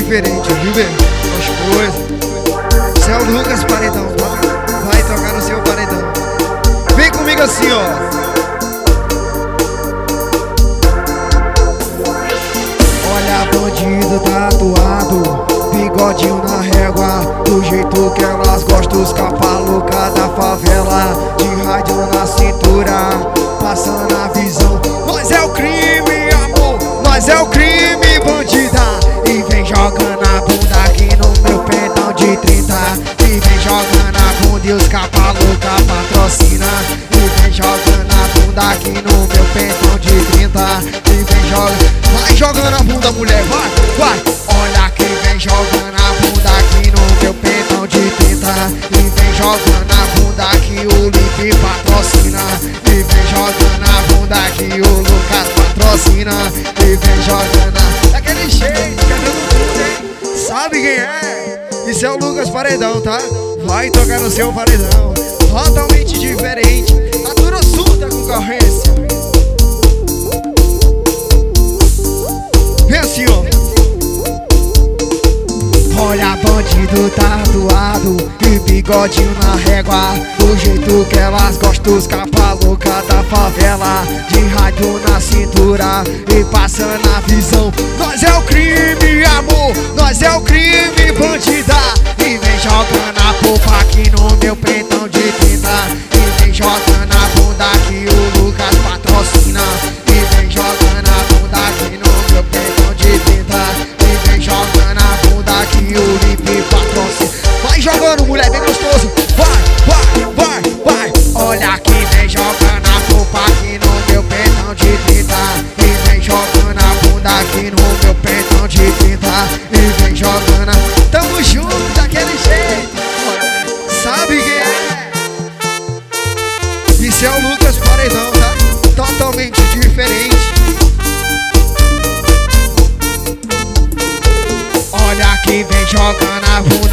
diferente, viu, bem? As coisas. Céu Lucas Paredão, vai tocar no seu paredão. Vem comigo assim, ó. Olha, bandido tatuado, bigodinho na régua, do jeito que elas gostam, os capa louca da favela, de rádio na cintura, passando a visão. Nós é o crime, amor, nós é o crime, bandida. E vem jogando a bunda aqui no meu pentão de 30. E vem jogando a bunda e os capa louca patrocina. E vem jogando a bunda aqui no meu pentão de 30. E vem jogando, vai jogando a bunda, mulher, vai. Olha quem vem jogando a bunda aqui no meu pentão de 30. E vem jogando a bunda que o Lipe patrocina. E vem jogando a bunda que o Lucas patrocina. E vem jogando daquele jeito, quebrando tudo, hein? Sabe quem é? Isso é o Lucas Paredão, tá? Vai tocar no seu paredão, totalmente diferente. A dura surda concorrência. Vem assim, ó. Olha, bandido tatuado e bigodinho na régua, do jeito que elas gostam, os capa louca da favela, de rádio na cintura e passando a visão. Nós é o crime, amor, nós é o crime, bandida. E vem jogando a popa aqui no meu pentão de 30. E vem jogando a bunda que o Lucas patrocina. E vem jogando a bunda aqui no meu pentão de 30. E vem jogando a bunda que o Lipe patrocina. Vai jogando, mulher, bem gostoso. Vai. Olha que vem jogando a popa aqui no meu pentão de 30. E vem jogando a bunda aqui no meu pentão de 30. E vem jogando a... Tamo junto daquele jeito. Sabe quem é? Isso é o Lucas Paredão, tá? Totalmente diferente. Olha que vem jogando a bunda